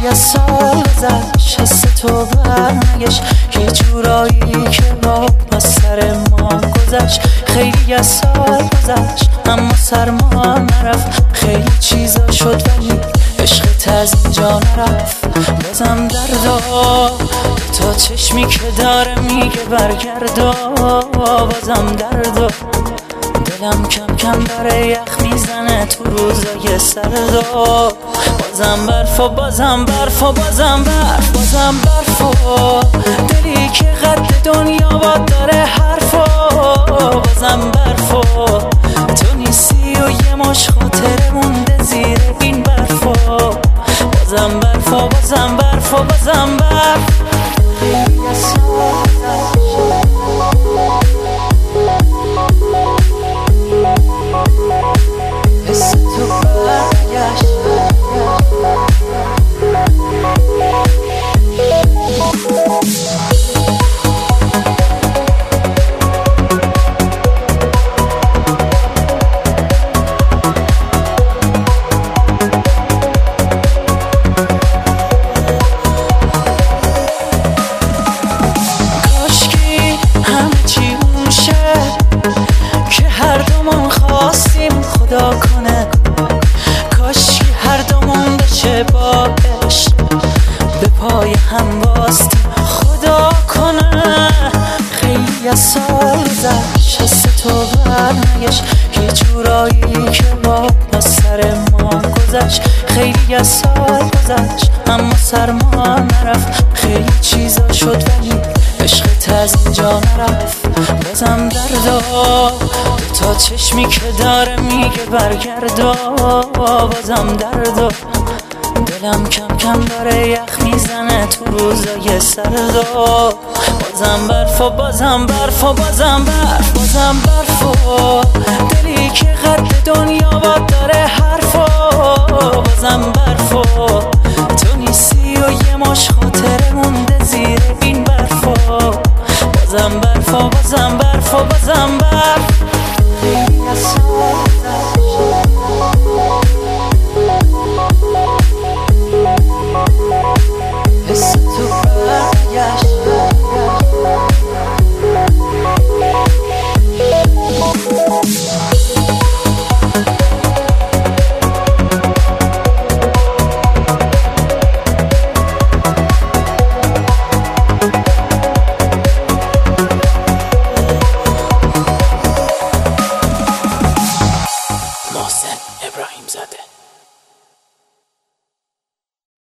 از سال گذشت، حس تو برنگشت، یه جورایی که از سر ما گذشت. خیلی از سال گذشت اما سرما نرفت، خیلی چیزا شد ولی عشقت از اینجا نرفت. بازم دردا تا چشمی که داره میگه برگردا، بازم دردا دلم کم کم داره یخ میزنه تو روزای سردا. بازم برف و بازم برف و بازم برف، بازم برف و دلی که قد دنیا باد داره حرف و بازم برف و تو نیستی و یه مش خاطره مونده زیر این برف و بازم برف و بازم برف و بازم برف. حس تو برگشت، خدا کنه کاش هر دومون بشه با عشق به پای هم باستیم خدا کنه. خیلی از سال گذشت، حس تو برنگشت، یه جورایی که با سر ما گذشت. خیلی از سال گذشت اما سرما نرفت، خیلی چیزا شد ولی عشقت از اینجا نرفت. بازم دردا تا چشمی که داره میگه برگردا، بازم دردا دلم کم کم داره یخ میزنه تو روزای سردا. بازم برف و بازم برف و بازم برف، بازم برف و دلی که قد دنیا باد داره حرف و بازم برف و تو نیستی و یه مش خاطره مونده زیر این برف و بازم برف و بازم برف و بازم برف. خیلی از سال گذشت، حس تو برگشت. محسن ابراهیم زاده.